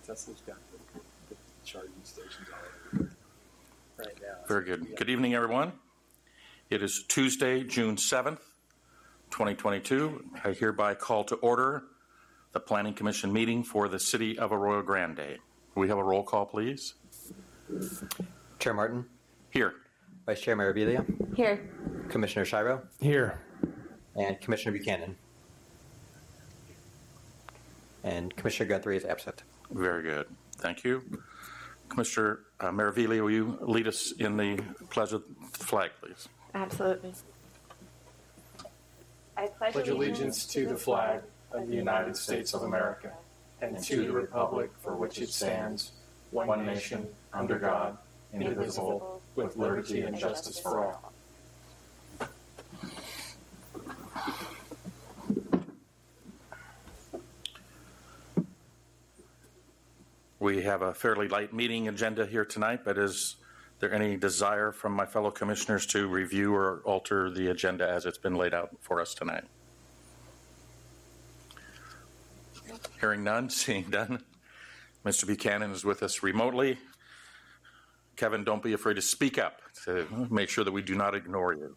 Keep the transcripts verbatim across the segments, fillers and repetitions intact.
Tesla's got the, the charging stations all over right now. Very good. Good evening, everyone. It is Tuesday, June seventh, twenty twenty-two. I hereby call to order the Planning Commission meeting for the City of Arroyo Grande. Can we have a roll call, please? Chair Martin. Here. Vice Chair Maravilla. Here. Commissioner Shiro. Here. And Commissioner Buchanan. And Commissioner Guthrie is absent. Very good. Thank you. Commissioner uh, Maravilla, will you lead us in the pledge of the flag, please? Absolutely. I pledge, pledge allegiance to the flag of the United States of America and to the republic for which it stands, one nation, under God, indivisible, with liberty and justice for all. We have a fairly light meeting agenda here tonight, but is there any desire from my fellow commissioners to review or alter the agenda as it's been laid out for us tonight? Hearing none, seeing none. Mister Buchanan is with us remotely. Kevin, don't be afraid to speak up to make sure that we do not ignore you.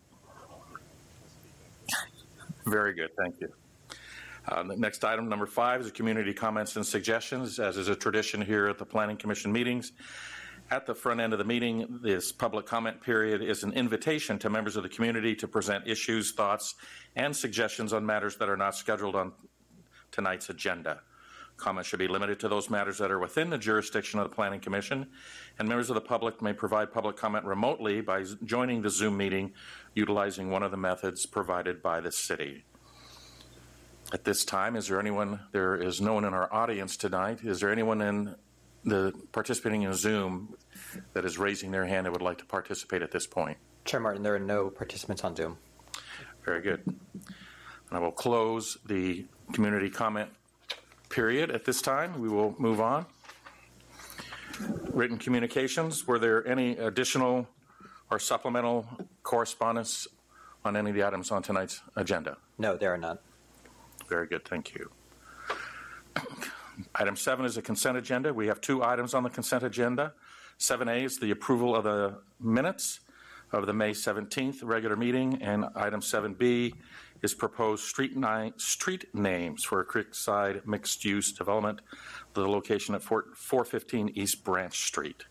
Very good, thank you. Uh, the next item, number five, is community comments and suggestions. As is a tradition here at the Planning Commission meetings, at the front end of the meeting, this public comment period is an invitation to members of the community to present issues, thoughts, and suggestions on matters that are not scheduled on tonight's agenda. Comments should be limited to those matters that are within the jurisdiction of the Planning Commission, and members of the public may provide public comment remotely by joining the Zoom meeting utilizing one of the methods provided by the city. At this time, is there anyone, there is no one in our audience tonight, is there anyone in the participating in Zoom that is raising their hand that would like to participate at this point? Chair Martin, there are no participants on Zoom. Very good. And I will close the community comment period at this time. We will move on. Written communications, were there any additional or supplemental correspondence on any of the items on tonight's agenda? No, there are none. Very good, thank you. Item seven is a consent agenda. We have two items on the consent agenda. seven A is the approval of the minutes of the May seventeenth regular meeting, and item seven B is proposed street, ni- street names for a Creekside mixed-use development, the location at four fifteen East Branch Street.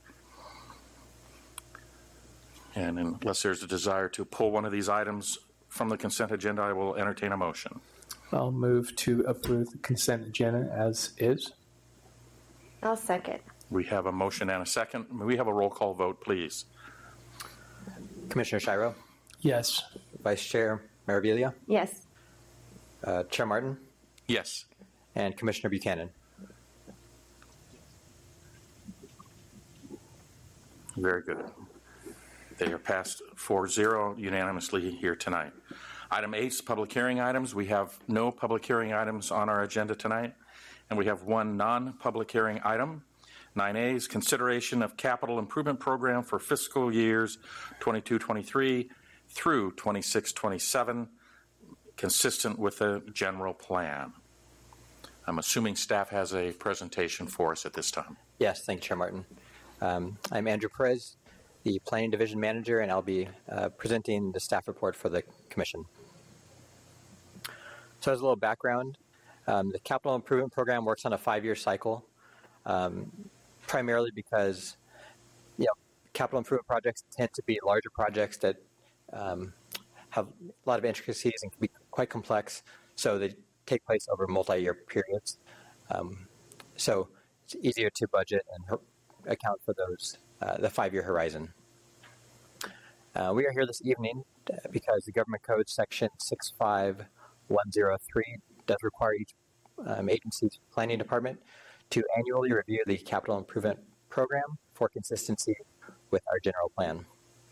And unless there's a desire to pull one of these items from the consent agenda, I will entertain a motion. I'll move to approve the consent agenda as is. I'll second. We have a motion and a second. May we have a roll call vote, please? Commissioner Shiro? Yes. Vice Chair Maravilla? Yes. Uh, Chair Martin? Yes. And Commissioner Buchanan? Very good. They are passed four zero unanimously here tonight. Item eight is public hearing items. We have no public hearing items on our agenda tonight, and we have one non-public hearing item. nine A is consideration of capital improvement program for fiscal years twenty-two twenty-three through twenty-six twenty-seven, consistent with the general plan. I'm assuming staff has a presentation for us at this time. Yes, thank you, Chair Martin. Um, I'm Andrew Perez, the Planning Division Manager, and I'll be uh, presenting the staff report for the Commission. So as a little background, um, the Capital Improvement Program works on a five-year cycle, um, primarily because you know, capital improvement projects tend to be larger projects that um, have a lot of intricacies and can be quite complex, so they take place over multi-year periods. Um, so it's easier to budget and account for those, uh, the five-year horizon. Uh, we are here this evening because the Government Code Section six five one zero three does require each um, agency's planning department to annually review the capital improvement program for consistency with our general plan.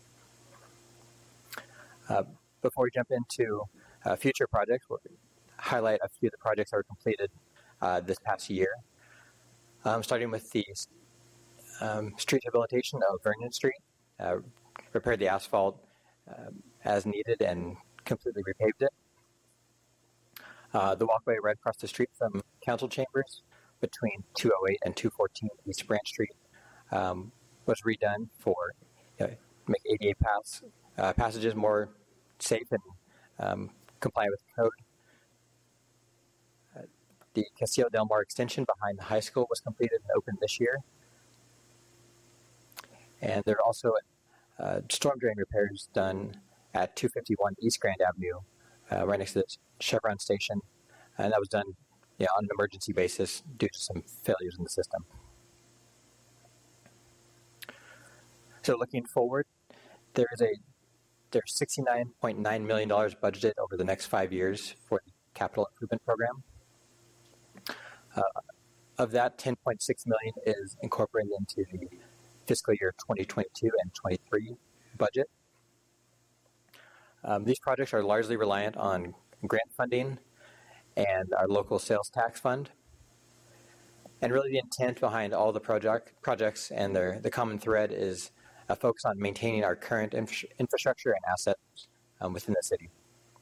Uh, before we jump into uh, future projects, we'll highlight a few of the projects that were completed uh, this past year. Um, starting with the um, street rehabilitation of Vernon Street, uh, repaired the asphalt uh, as needed and completely repaved it. Uh, the walkway right across the street from council chambers between two oh eight and two fourteen East Branch Street um, was redone for you know, make A D A paths, uh, passages more safe and um, compliant with the code. Uh, the Castillo Del Mar extension behind the high school was completed and opened this year. And there are also uh, storm drain repairs done at two fifty-one East Grand Avenue, uh, right next to the Chevron station. And that was done you know, on an emergency basis due to some failures in the system. So looking forward, there is a there's sixty-nine point nine million dollars budgeted over the next five years for the capital improvement program. Uh, of that, ten point six million dollars is incorporated into the fiscal year twenty twenty-two and twenty-three budget. Um, these projects are largely reliant on grant funding and our local sales tax fund. And really the intent behind all the project projects and their, the common thread is a focus on maintaining our current infra- infrastructure and assets um, within the city.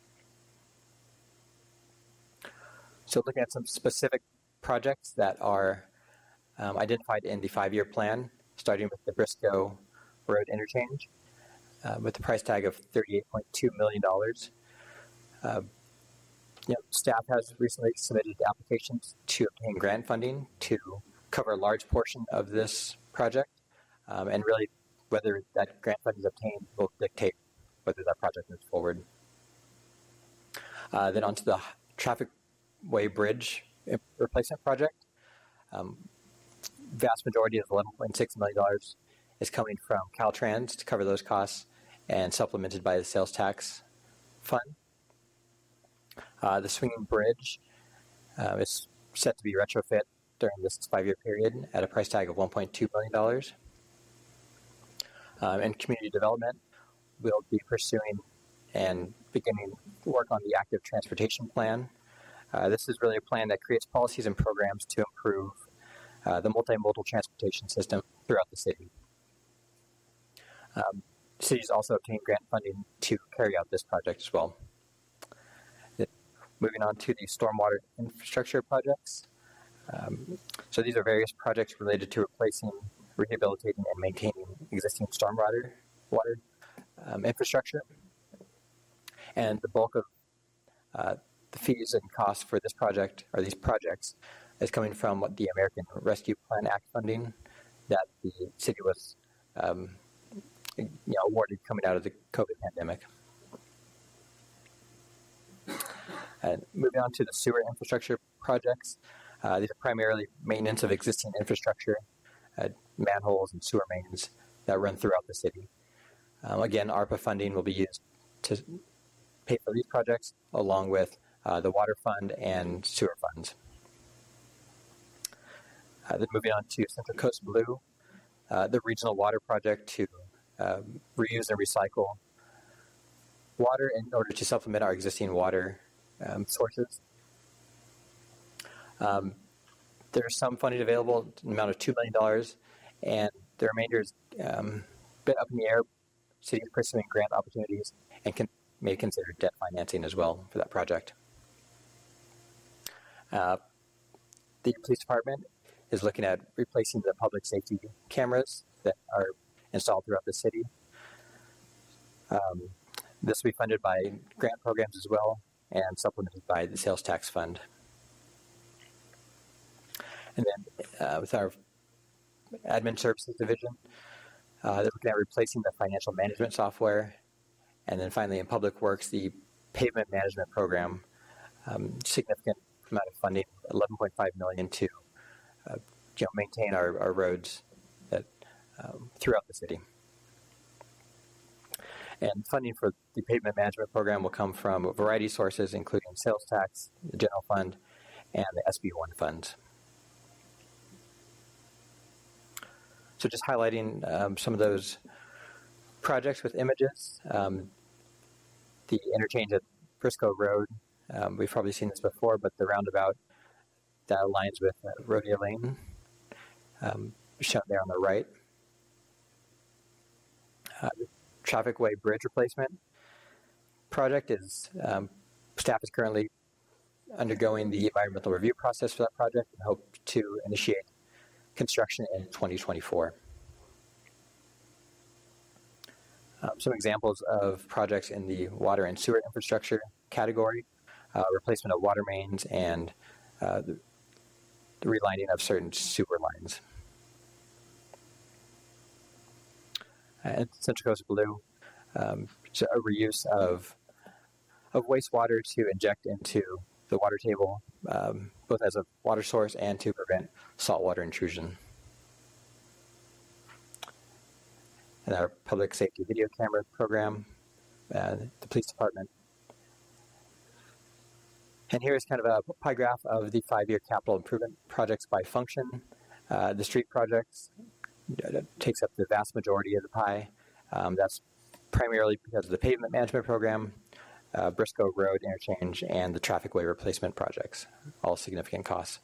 So looking at some specific projects that are um, identified in the five-year plan, starting with the Briscoe Road interchange, uh, with the price tag of thirty-eight point two million dollars. Uh, you know, staff has recently submitted applications to obtain grant funding to cover a large portion of this project, um, and really whether that grant funding is obtained will dictate whether that project moves forward. Uh, then onto the traffic way bridge replacement project. Um, vast majority of eleven point six million dollars is coming from Caltrans to cover those costs and supplemented by the sales tax fund. Uh, the swinging bridge uh, is set to be retrofit during this five-year period at a price tag of one point two million dollars. Um, and community development will be pursuing and beginning work on the active transportation plan. Uh, this is really a plan that creates policies and programs to improve uh, the multimodal transportation system throughout the city. Um, cities also obtain grant funding to carry out this project as well. Moving on to the stormwater infrastructure projects. Um, so these are various projects related to replacing, rehabilitating, and maintaining existing stormwater water um, infrastructure. And the bulk of uh, the fees and costs for this project, or these projects, is coming from what the American Rescue Plan Act funding that the city was um, you know, awarded coming out of the COVID pandemic. And moving on to the sewer infrastructure projects, uh, these are primarily maintenance of existing infrastructure, uh, manholes and sewer mains that run throughout the city. Um, again, ARPA funding will be used to pay for these projects, along with uh, the water fund and sewer funds. Uh, then moving on to Central Coast Blue, uh, the regional water project to uh, reuse and recycle water in order to supplement our existing water um, sources. Um, there's some funding available in the amount of two million dollars, and the remainder is um, a bit up in the air. Cities pursuing grant opportunities and can, may consider debt financing as well for that project. Uh, the police department is looking at replacing the public safety cameras that are installed throughout the city. Um, this will be funded by grant programs as well and supplemented by the sales tax fund. And then uh, with our admin services division, uh, they're looking at replacing the financial management software. And then finally in public works, the pavement management program, um, significant amount of funding, eleven point five million dollars to uh, you know, maintain our, our roads that, um, throughout the city. And funding for the pavement management program will come from a variety of sources, including sales tax, the general fund, and the S B one funds. So just highlighting um, some of those projects with images. Um, the interchange at Briscoe Road, um, we've probably seen this before, but the roundabout that aligns with uh, Rodeo Lane, um, shown there on the right. Uh, the traffic way bridge replacement project is, um, staff is currently undergoing the environmental review process for that project and hope to initiate construction in twenty twenty-four. Um, some examples of projects in the water and sewer infrastructure category, uh, replacement of water mains and uh, the, the relining of certain sewer lines. And Central Coast Blue, um, so a reuse of, of wastewater to inject into the water table, um, both as a water source and to prevent saltwater intrusion. And our public safety video camera program, uh, the police department. And here is kind of a pie graph of the five-year capital improvement projects by function. Uh, the street projects uh, takes up the vast majority of the pie. Um, that's primarily because of the pavement management program, uh, Briscoe Road interchange, and the traffic-way replacement projects, all significant costs.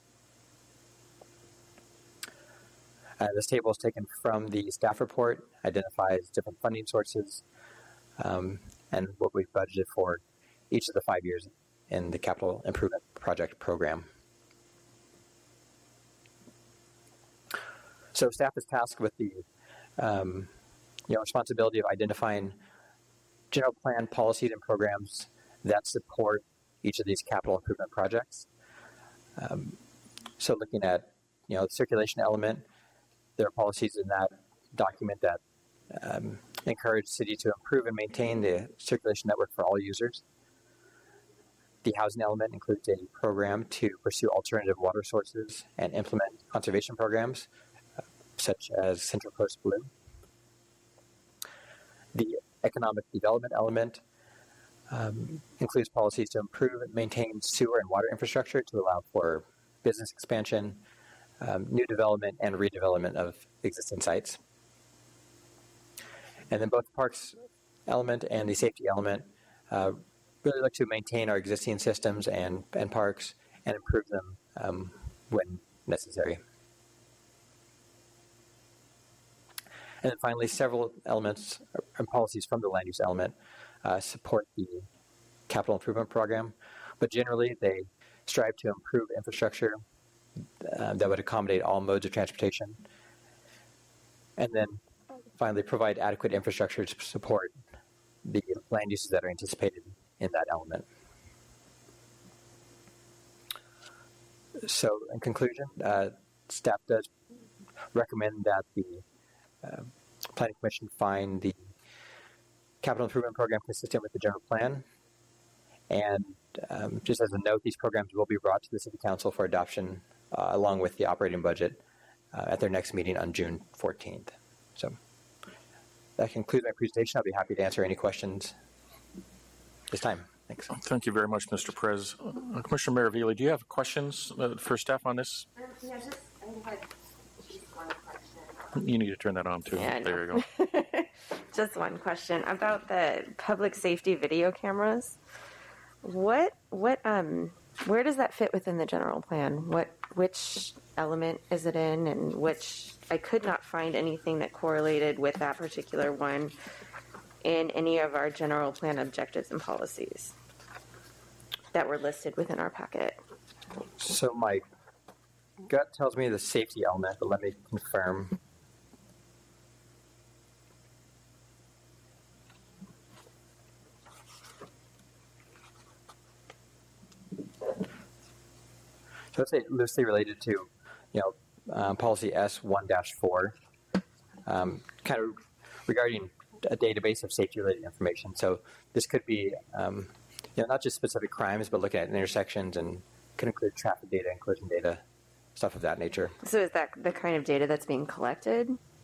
Uh, this table is taken from the staff report, identifies different funding sources, um, and what we've budgeted for each of the five years in the capital improvement project program. So staff is tasked with the um, you know, responsibility of identifying general plan policies and programs that support each of these capital improvement projects. Um, so looking at you know the circulation element, there are policies in that document that um, encourage city to improve and maintain the circulation network for all users. The housing element includes a program to pursue alternative water sources and implement conservation programs, uh, such as Central Coast Blue. The economic development element um, includes policies to improve and maintain sewer and water infrastructure to allow for business expansion, Um, new development and redevelopment of existing sites. And then both the parks element and the safety element uh, really look to maintain our existing systems and, and parks and improve them um, when necessary. And then finally, several elements and policies from the land use element uh, support the capital improvement program, but generally they strive to improve infrastructure Uh, that would accommodate all modes of transportation. And then finally, provide adequate infrastructure to support the land uses that are anticipated in that element. So in conclusion, uh, staff does recommend that the uh, Planning Commission find the capital improvement program consistent with the general plan. And um, just as a note, these programs will be brought to the City Council for adoption Uh, along with the operating budget uh, at their next meeting on June fourteenth. So that concludes my presentation. I'll be happy to answer any questions this time. Thanks. Thank you very much, Mister Perez. Uh, Commissioner Maravili, do you have questions uh, for staff on this? Yeah, just, I had just one question. You need to turn that on too. Yeah, there you go. Just one question about the public safety video cameras. What, what, um, where does that fit within the general plan? What, which element is it in, and which I could not find anything that correlated with that particular one in any of our general plan objectives and policies that were listed within our packet. So my gut tells me the safety element, but let me confirm. So it's loosely related to, you know, um, policy S one dash four, um, kind of regarding a database of safety-related information. So this could be, um, you know, not just specific crimes, but looking at intersections, and could include traffic data and collision data, stuff of that nature. So is that the kind of data that's being collected?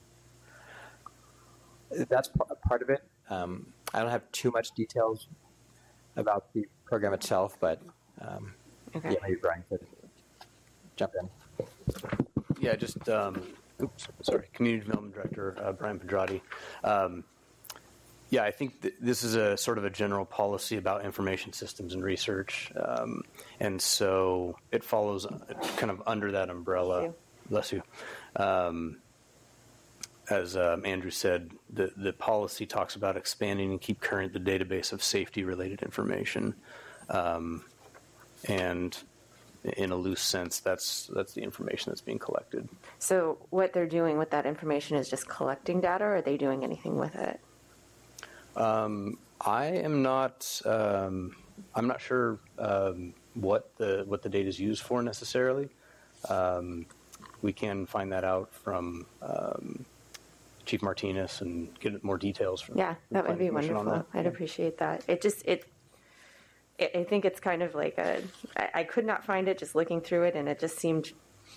That's p- part of it. Um, I don't have too much details about the program itself, but um, Okay. yeah, maybe Brian could jump in. Yeah, just, um, oops, sorry, Community Development Director uh, Brian Pedrati. Um, yeah, I think th- this is a sort of a general policy about information systems and research. Um, and so it follows kind of under that umbrella. Bless you. Um, as um, Andrew said, the, the policy talks about expanding and keep current the database of safety-related information. Um, and in a loose sense, that's that's the information that's being collected. So what they're doing with that information is just collecting data, or are they doing anything with it? Um, I am not. Um, I'm not sure um, what the what the data is used for necessarily. Um, we can find that out from um, Chief Martinez and get more details from. Yeah, from that would be Planning Commission on wonderful. that. I'd appreciate that. It just it. it I think it's kind of like a. I, I could not find it just looking through it, and it just seemed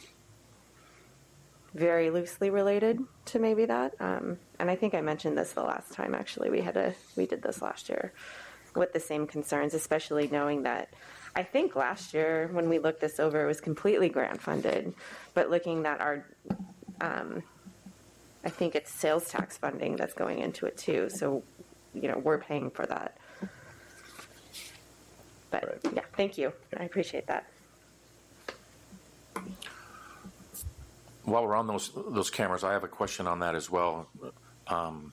very loosely related to maybe that. Um, and I think I mentioned this the last time. Actually, we had a we did this last year with the same concerns, especially knowing that. I think last year when we looked this over, it was completely grant funded, but looking at our, um, I think it's sales tax funding that's going into it too. So, you know, we're paying for that. But Right. yeah, thank you. I appreciate that. While we're on those those cameras, I have a question on that as well. Um,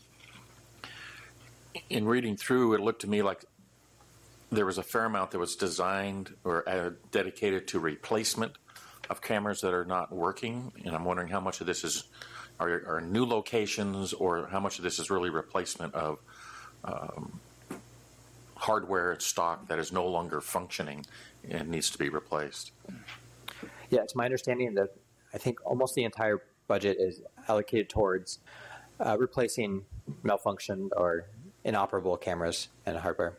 in reading through, it looked to me like there was a fair amount that was designed or uh, dedicated to replacement of cameras that are not working, and I'm wondering how much of this is are, are new locations, or how much of this is really replacement of um, hardware stock that is no longer functioning and needs to be replaced. Yeah, it's my understanding that I think almost the entire budget is allocated towards uh, replacing malfunctioned or inoperable cameras and hardware.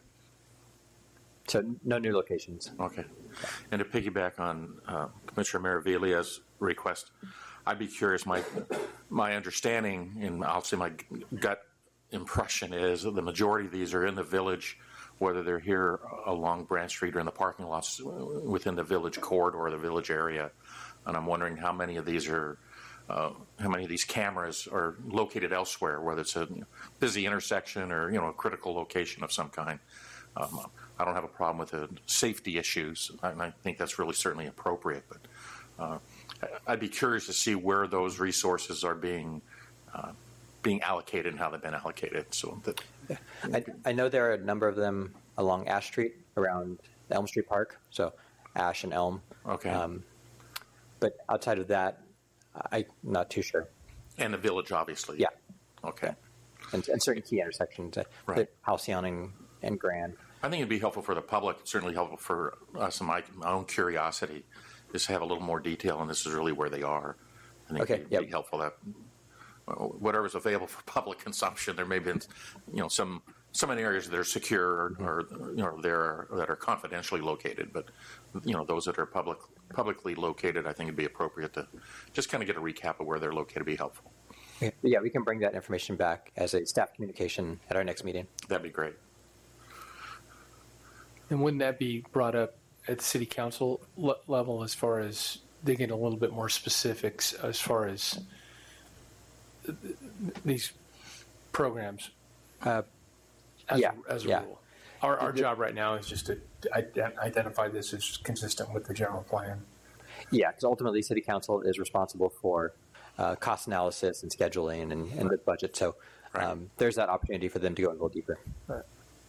So no new locations. Okay. And to piggyback on uh, Commissioner Maraviglia's request, I'd be curious, my my understanding, and I'll say my gut impression is that the majority of these are in the village, whether they're here along Branch Street or in the parking lots within the village corridor or the village area. And I'm wondering how many of these are, uh, how many of these cameras are located elsewhere, whether it's a busy intersection or, you know, a critical location of some kind. Um, I don't have a problem with the safety issues, and I think that's really certainly appropriate. But uh, I'd be curious to see where those resources are being uh, being allocated and how they've been allocated. So that, Yeah. I, I know there are a number of them along Ash Street around Elm Street Park, so Ash and Elm. Okay. Um, but outside of that, I'm not too sure. and the village, obviously. Yeah. Okay. And, and certain key intersections, uh, Right. like Halcyon and, and Grand. I think it'd be helpful for the public, certainly helpful for us and my, my own curiosity, is to have a little more detail, and this is really where they are. I think Okay, it'd yep. be helpful that uh, whatever's available for public consumption, there may be, you know, some some in areas that are secure or, or you know there that are confidentially located, but you know those that are public publicly located, I think it'd be appropriate to just kind of get a recap of where they're located. Would be helpful. Okay. Yeah, we can bring that information back as a staff communication at our next meeting. That'd be great. And wouldn't that be brought up at the city council le- level as far as they get a little bit more specifics as far as th- th- these programs Uh, as, yeah, a, as a yeah. rule? Our, our job right now is just to ident- identify this as consistent with the general plan. Yeah, because ultimately city council is responsible for uh, cost analysis and scheduling and, and the budget. So Right. um, there's that opportunity for them to go a little deeper. Right.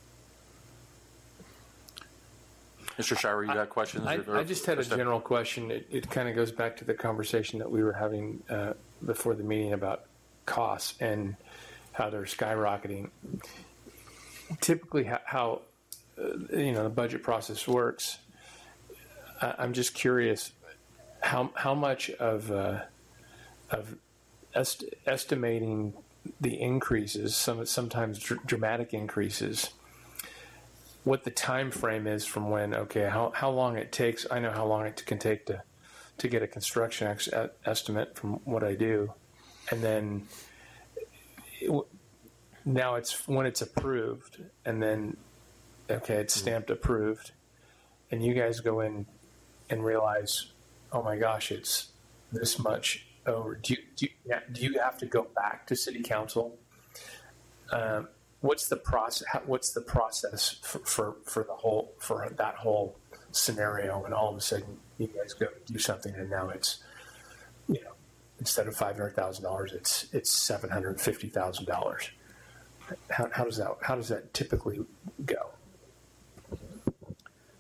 Mister Shire, you got questions? I, or- I just had a or step- general question. It, it kind of goes back to the conversation that we were having uh, before the meeting about costs and how they're skyrocketing. Typically, how, how uh, you know the budget process works. I, I'm just curious how how much of uh, of est- estimating the increases, some sometimes dr- dramatic increases. What the time frame is from when, okay, how, how long it takes. I know how long it can take to, to get a construction ex- estimate from what I do. And then it, now it's when it's approved, and then, okay, it's stamped approved, and you guys go in and realize, oh my gosh, it's this much over. Do you, do you, yeah, do you have to go back to city council? Um, What's the process? What's the process for, for, for the whole for that whole scenario? And all of a sudden, you guys go do something, and now it's, you know, instead of five hundred thousand dollars, it's it's seven hundred fifty thousand dollars. How, how does that how does that typically go?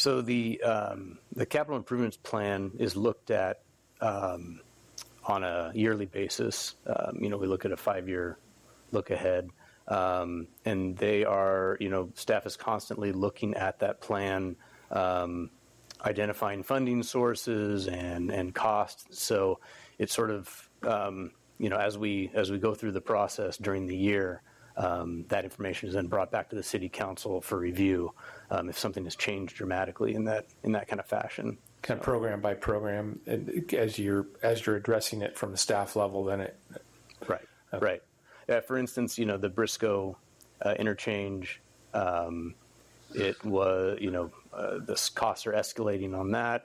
So the um, the capital improvements plan is looked at um, on a yearly basis. Um, you know, we look at a five-year look ahead, um, and they are, you know, staff is constantly looking at that plan, um, identifying funding sources and and costs. So it's sort of um, you know, as we as we go through the process during the year. Um, that information is then brought back to the city council for review um, if something has changed dramatically in that in that kind of fashion. Kind of program by program, and as you're as you're addressing it from the staff level, then it. Right. Okay. Right. Uh, for instance, you know, the Briscoe uh, interchange, um, it was, you know, uh, the costs are escalating on that.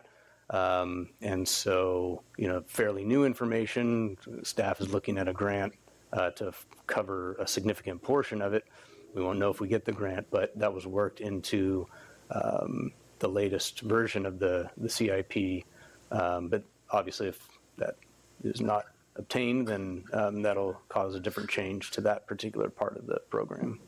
Um, and so, you know, fairly new information, staff is looking at a grant uh, to f- cover a significant portion of it. We won't know if we get the grant, but that was worked into um, the latest version of the, the C I P. Um, but obviously, if that is not obtained, then um, that'll cause a different change to that particular part of the program.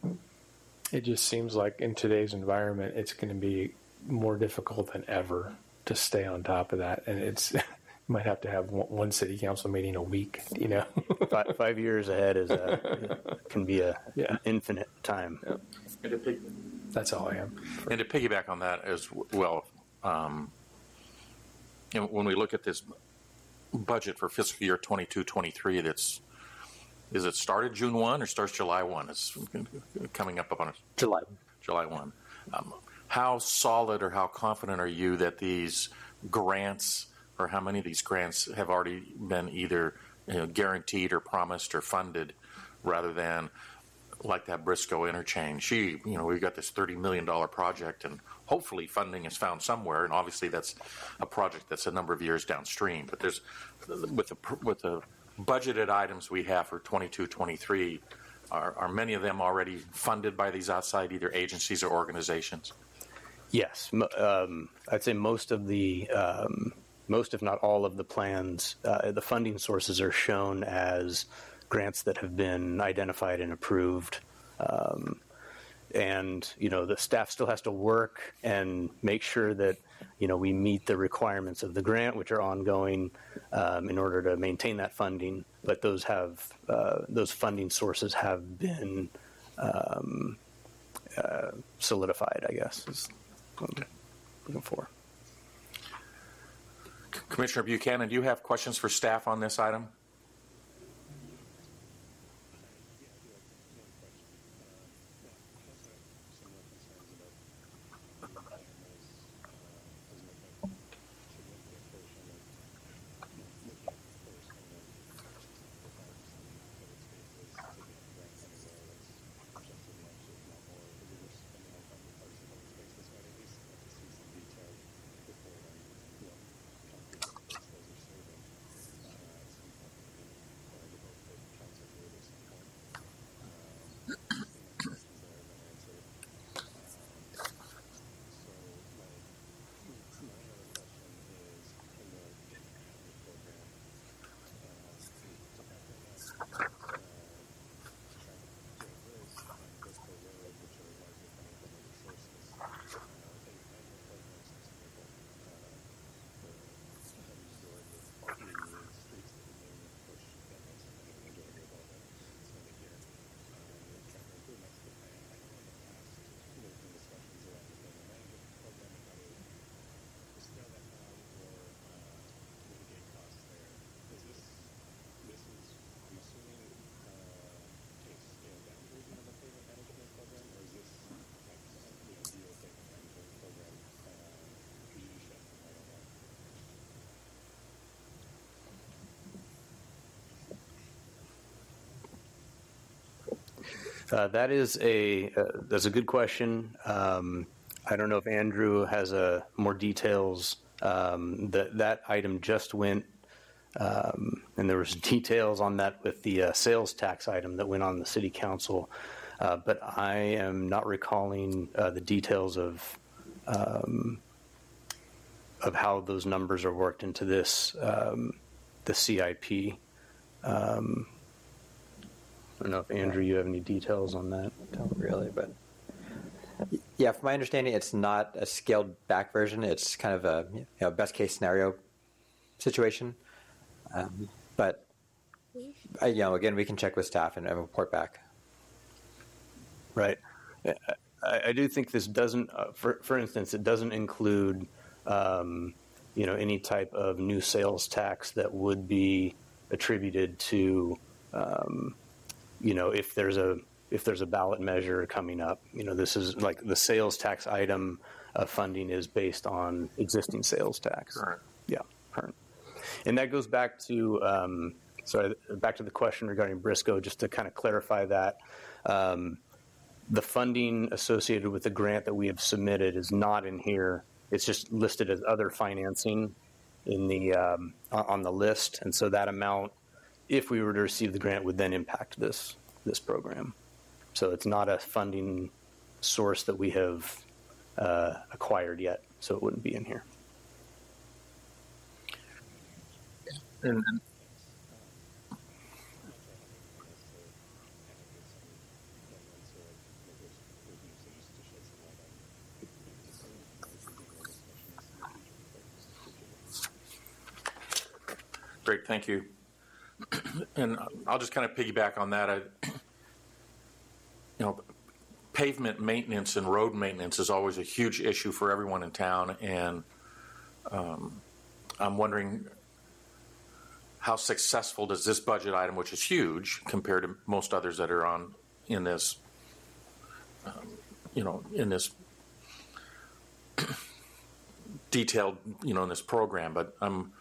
It just seems like in today's environment, it's going to be more difficult than ever to stay on top of that, and it's you might have to have one, one city council meeting a week. You know, five, five years ahead is a, can be a Yeah. infinite time. And to, pig- that's all I am. and to piggyback on that as well, um, you know, when we look at this budget for fiscal year twenty-two twenty-three, that's is it started June first or starts July first? It's coming up upon us. July. July first. Um, how solid or how confident are you that these grants, or how many of these grants have already been either you know, guaranteed or promised or funded, rather than like that Briscoe interchange? She, you know, we've got this thirty million dollars project, and hopefully funding is found somewhere. And obviously, that's a project that's a number of years downstream. But there's with the with the budgeted items we have for twenty-two twenty-three, are, are many of them already funded by these outside either agencies or organizations? Yes, Mo- um, I'd say most of the, um, most if not all of the plans, uh, the funding sources are shown as grants that have been identified and approved. Um, and, you know, the staff still has to work and make sure that, you know, we meet the requirements of the grant, which are ongoing, um, in order to maintain that funding. But those have, uh, those funding sources have been um, uh, solidified, I guess, is what I'm looking for. Commissioner Buchanan, do you have questions for staff on this item? Uh, that is a uh, that's a good question. Um, I don't know if Andrew has uh, more details. Um, that that item just went, um, and there was details on that with the uh, sales tax item that went on the city council. Uh, but I am not recalling uh, the details of um, of how those numbers are worked into this um, the C I P. Um, I don't know if Andrew, you have any details on that. Don't really, but Yeah, from my understanding, it's not a scaled back version. It's kind of a you know, best case scenario situation. Um, but I, you know, again, we can check with staff and, and report back. Right. I, I do think this doesn't, uh, for, for instance, it doesn't include, um, you know, any type of new sales tax that would be attributed to, um, you know, if there's a if there's a ballot measure coming up. You know, this is like the sales tax item uh, funding is based on existing sales tax. Current. Yeah, current. And that goes back to, um, sorry, back to the question regarding Briscoe, just to kind of clarify that. Um, the funding associated with the grant that we have submitted is not in here. It's just listed as other financing in the um, on the list. And so that amount, if we were to receive the grant, would then impact this this program. So it's not a funding source that we have uh, acquired yet, so it wouldn't be in here. And, and great, thank you. And I'll just kind of piggyback on that. I, you know, pavement maintenance and road maintenance is always a huge issue for everyone in town, and um, I'm wondering how successful does this budget item, which is huge compared to most others that are on in this, um, you know, in this detailed, you know, in this program, but I'm.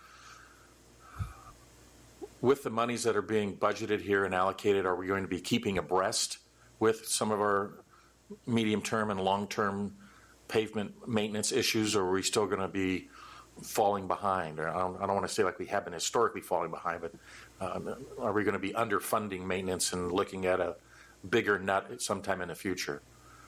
With the monies that are being budgeted here and allocated, are we going to be keeping abreast with some of our medium-term and long-term pavement maintenance issues, or are we still going to be falling behind? Or I don't, I don't want to say like we have been historically falling behind, but um, are we going to be underfunding maintenance and looking at a bigger nut sometime in the future?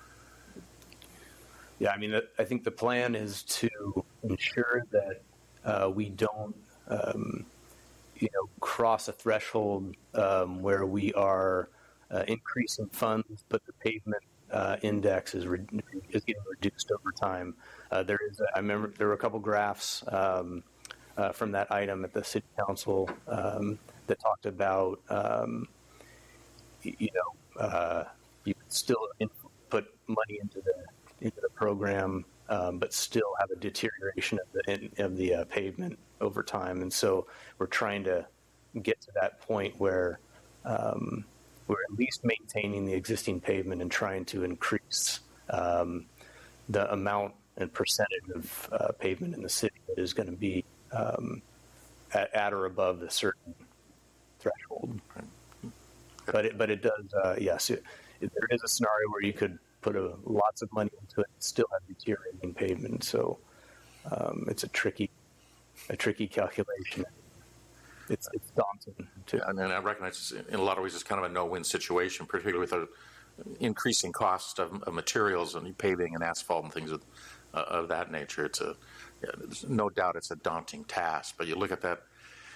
Yeah, I mean, I think the plan is to ensure that uh, we don't um, you know, cross a threshold um, where we are uh, increasing funds, but the pavement uh, index is, re- is getting reduced over time. Uh, there is, a, I remember there were a couple graphs um, uh, from that item at the City Council um, that talked about, um, you know, uh, you can still put money into the into the program, um, but still have a deterioration of the in, of the uh, pavement over time. And so we're trying to get to that point where um, we're at least maintaining the existing pavement and trying to increase um, the amount and percentage of uh, pavement in the city that is going to be um, at, at or above the certain threshold. But it, but it does, uh, yes, it, it, there is a scenario where you could put a, lots of money into it and still have deteriorating pavement. So um, it's a tricky a tricky calculation. It's, it's daunting too. Yeah, and then I recognize in a lot of ways it's kind of a no-win situation, particularly with the increasing cost of, of materials and paving and asphalt and things of, uh, of that nature. It's a, yeah, there's no doubt it's a daunting task, but you look at that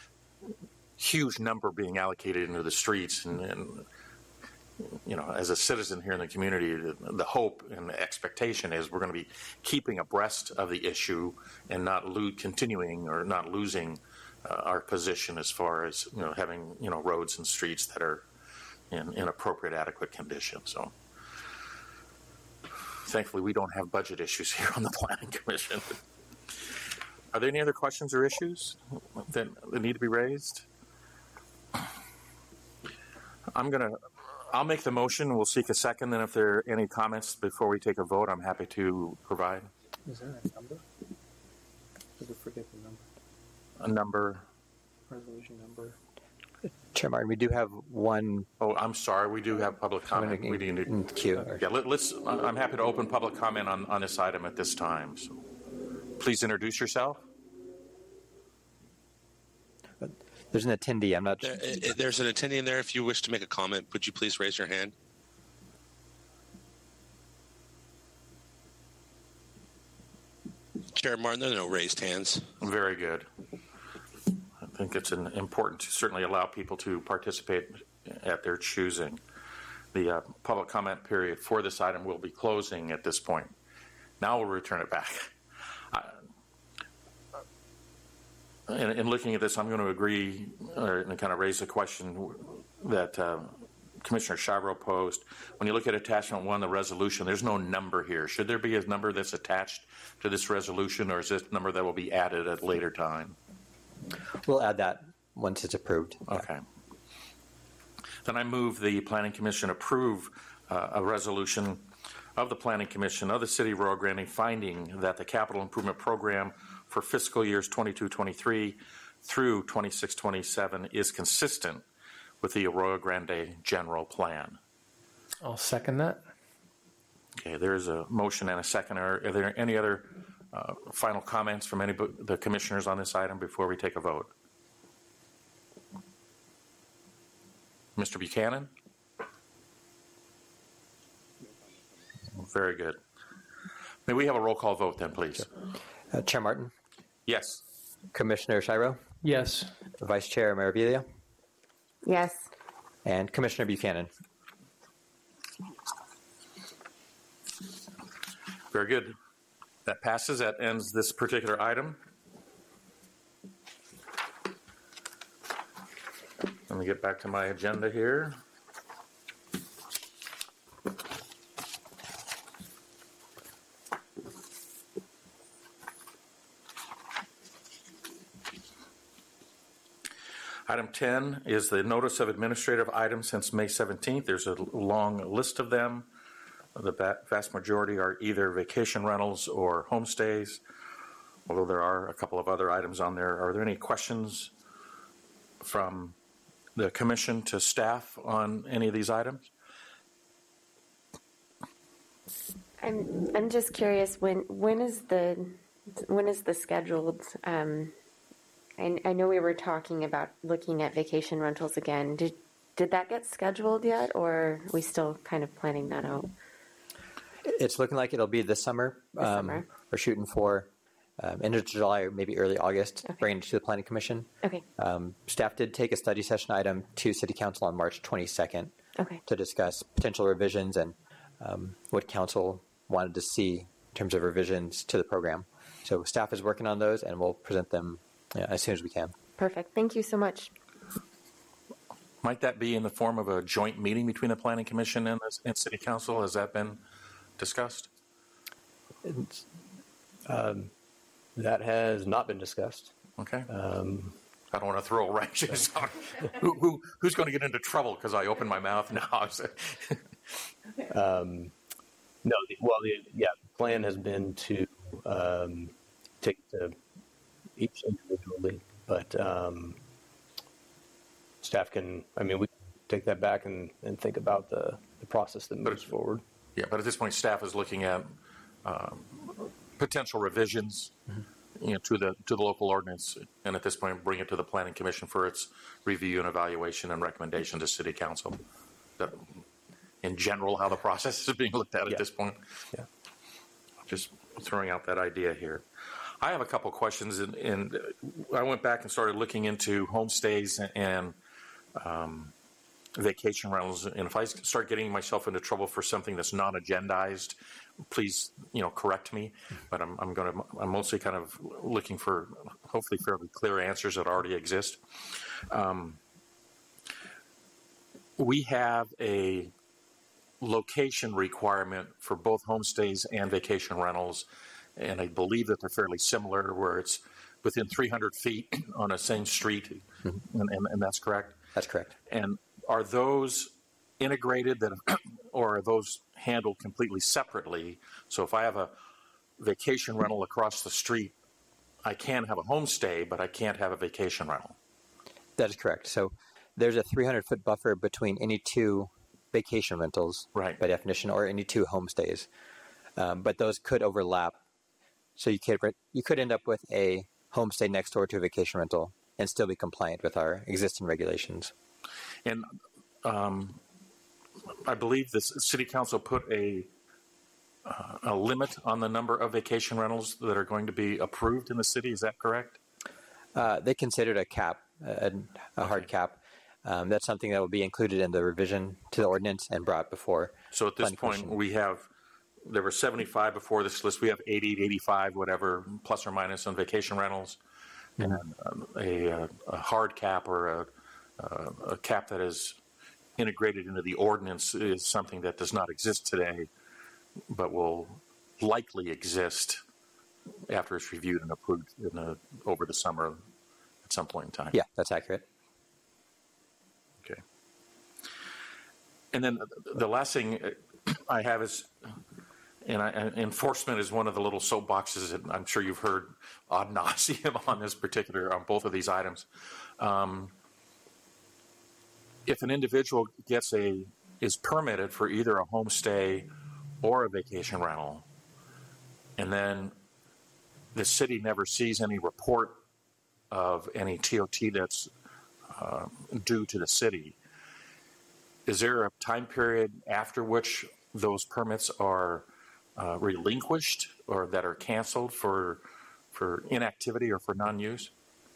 huge number being allocated into the streets, and, and you know, as a citizen here in the community, the, the hope and the expectation is we're going to be keeping abreast of the issue and not lo- continuing or not losing uh, our position as far as, you know, having, you know, roads and streets that are in, in appropriate, adequate condition. So thankfully we don't have budget issues here on the Planning Commission. Are there any other questions or issues that, that need to be raised? I'm going to I'll make the motion. We'll seek a second. And if there are any comments before we take a vote, I'm happy to provide. Is there a number? Did we forget the number? A number. Resolution number. Chair Martin, we do have one. Oh, I'm sorry. We do have public comment. In, we need in to. queue. Yeah, let, let's. I'm happy to open public comment on, on this item at this time. So please introduce yourself. There's an attendee. I'm not there, There's an attendee in there. If you wish to make a comment, would you please raise your hand? Chair Martin, there are no raised hands. Very good. I think it's an important to certainly allow people to participate at their choosing. The uh, public comment period for this item will be closing at this point. Now we'll return it back. I, in, in looking at this, I'm going to agree or, and kind of raise a question that uh, Commissioner Chavreau posed. When you look at attachment one, the resolution, there's no number here. Should there be a number that's attached to this resolution, or is this number that will be added at a later time? We'll add that once it's approved. Okay. Then I move the Planning Commission approve uh, a resolution of the Planning Commission of the City of Rio Grande finding that the capital improvement program for fiscal years twenty-two twenty-three through twenty-six twenty-seven is consistent with the Arroyo Grande General Plan. I'll second that. Okay, there's a motion and a second. Are, are there any other uh, final comments from any of the commissioners on this item before we take a vote? Mister Buchanan? Very good. May we have a roll call vote then, please? Uh, Chair Martin, Yes. Commissioner Chavreau, Yes. Vice Chair Maravilla, Yes. and Commissioner Buchanan. Very good. That passes. That ends this particular item. Let me get back to my agenda here. Item ten is the notice of administrative items since May seventeenth. There's a long list of them. The vast majority are either vacation rentals or homestays, although there are a couple of other items on there. Are there any questions from the commission to staff on any of these items? I'm I'm just curious, when when is the when is the scheduled? Um, I, I know we were talking about looking at vacation rentals again. Did did that get scheduled yet, or are we still kind of planning that out? It's looking like it'll be this summer. This um, summer. We're shooting for um, end of July or maybe early August, Okay. bringing it to the Planning Commission. Okay. Um, staff did take a study session item to City Council on March twenty-second Okay. to discuss potential revisions and um, what Council wanted to see in terms of revisions to the program. So staff is working on those, and we'll present them uh, as soon as we can. Perfect. Thank you so much. Might that be in the form of a joint meeting between the Planning Commission and the and City Council? Has that been discussed? Um, that has not been discussed. Okay. Um, I don't want to throw wrenches on. who, who, who's going to get into trouble because I open my mouth now? um, no, the, well, the, yeah, the plan has been to um, take to each individually, but um, staff can, I mean, we can take that back and, and think about the, the process that moves forward. Yeah, but at this point, staff is looking at um, potential revisions, mm-hmm. you know, to the to the local ordinance, and at this point, bring it to the Planning Commission for its review and evaluation and recommendation to City Council. That, in general, how the process is being looked at yeah. at this point. Yeah, just throwing out that idea here. I have a couple questions, and, and I went back and started looking into homestays and. Um, vacation rentals, and if I start getting myself into trouble for something that's non-agendized, please, you know, correct me. But I'm, I'm going to, I'm mostly kind of looking for hopefully fairly clear answers that already exist. Um, we have a location requirement for both homestays and vacation rentals, and I believe that they're fairly similar, where it's within three hundred feet on a same street, mm-hmm. and, and, and that's correct? That's correct. And are those integrated, that, or are those handled completely separately? So if I have a vacation rental across the street, I can have a homestay, but I can't have a vacation rental. That is correct. So there's a three hundred foot buffer between any two vacation rentals, right, by definition, or any two homestays. Um, but those could overlap. So you could you could end up with a homestay next door to a vacation rental and still be compliant with our existing regulations. And um, I believe the City Council put a uh, a limit on the number of vacation rentals that are going to be approved in the city. Is that correct? Uh, they considered a cap, a, a okay. hard cap. Um, that's something that will be included in the revision to the ordinance and brought before. So at this point, we have there were seventy-five before this list. We have eighty, eighty-five, whatever, plus or minus on vacation rentals. And um, a, a, a hard cap or a, a, a cap that is integrated into the ordinance is something that does not exist today, but will likely exist after it's reviewed and approved in a, over the summer at some point in time. Yeah, that's accurate. Okay. And then the last thing I have is, and, I, and enforcement is one of the little soapboxes that I'm sure you've heard ad nauseum on this particular, on both of these items. Um, if an individual gets a, is permitted for either a homestay or a vacation rental, and then the city never sees any report of any T O T that's uh, due to the city, is there a time period after which those permits are uh, relinquished or that are canceled for for inactivity or for non-use?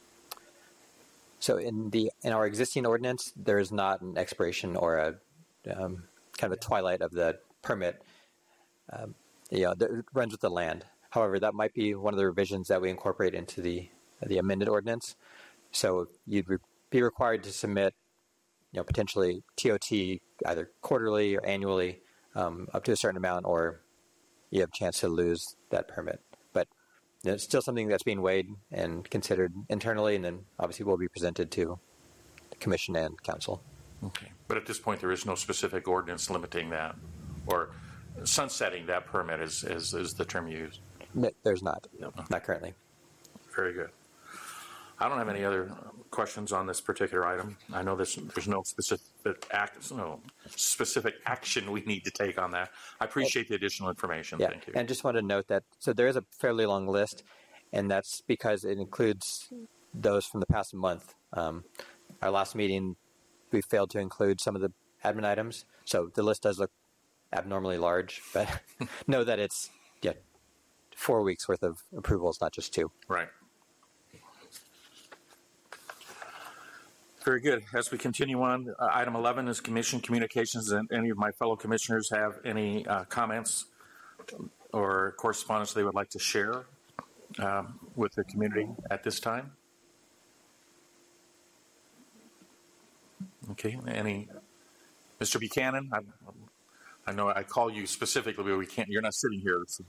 So in the in our existing ordinance, there is not an expiration or a um, kind of a twilight of the permit. Um, you know, that runs with the land. However, that might be one of the revisions that we incorporate into the the amended ordinance. So you'd re- be required to submit, you know, potentially T O T either quarterly or annually um, up to a certain amount, or you have a chance to lose that permit. But you know, it's still something that's being weighed and considered internally, and then obviously will be presented to the commission and council. Okay. But at this point, there is no specific ordinance limiting that or sunsetting that permit is, is, is the term used. No, there's not. No, not currently. Very good. I don't have any other questions on this particular item. I know there's, there's no specific act, no specific action we need to take on that. I appreciate the additional information. Yeah. Thank you. And just want to note that, so there is a fairly long list, and that's because it includes those from the past month. Um, our last meeting, we failed to include some of the admin items, so the list does look abnormally large, but know that it's yeah, four weeks worth of approvals, not just two. Right. Very good. As we continue on, uh, item eleven is commission communications. And any of my fellow commissioners have any uh, comments or correspondence they would like to share um, with the community at this time? Okay. Any, Mister Buchanan? I, I know I call you specifically, but we can't. You're not sitting here. So.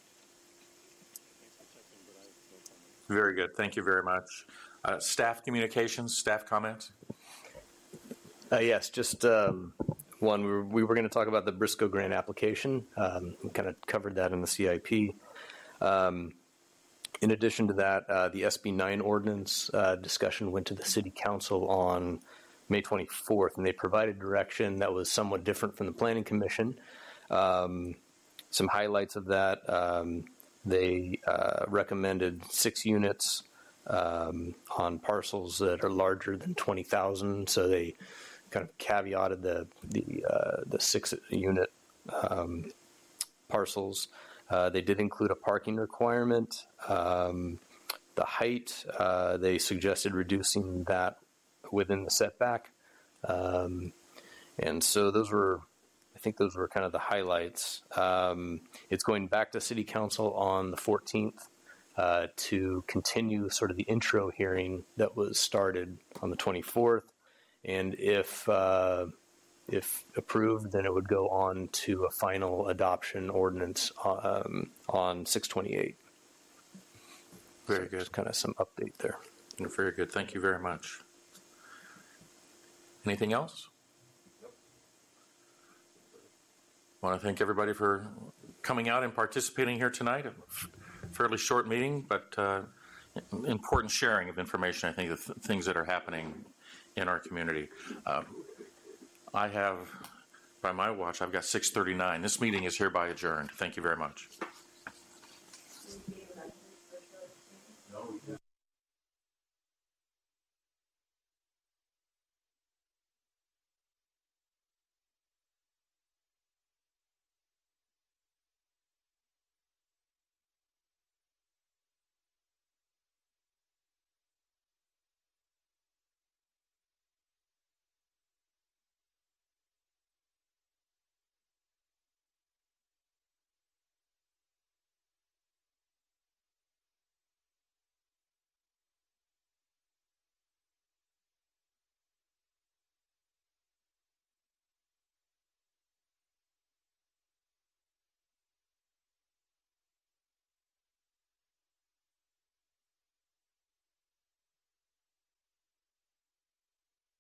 Very good. Thank you very much. Uh, staff communications, staff comments? Uh, yes, just um, one. We were, we were going to talk about the Briscoe grant application. Um, we kind of covered that in the C I P. Um, in addition to that, uh, the S B nine ordinance uh, discussion went to the City Council on May twenty-fourth, and they provided direction that was somewhat different from the Planning Commission. Um, some highlights of that, um, they uh, recommended six units Um, on parcels that are larger than twenty thousand, so they kind of caveated the the uh, the six unit um, parcels. Uh, they did include a parking requirement. Um, the height, uh, they suggested reducing that within the setback, um, and so those were, I think those were kind of the highlights. Um, it's going back to City Council on the fourteenth. Uh, to continue sort of the intro hearing that was started on the twenty-fourth, and if uh, if approved, then it would go on to a final adoption ordinance um, on six twenty-eight. Very so good. Just kind of some update there. Very good. Thank you very much. Anything else? Nope. I want to thank everybody for coming out and participating here tonight. Fairly short meeting, but uh, important sharing of information, I think, the th- things that are happening in our community. Uh, I have, by my watch, I've got six thirty-nine. This meeting is hereby adjourned. Thank you very much.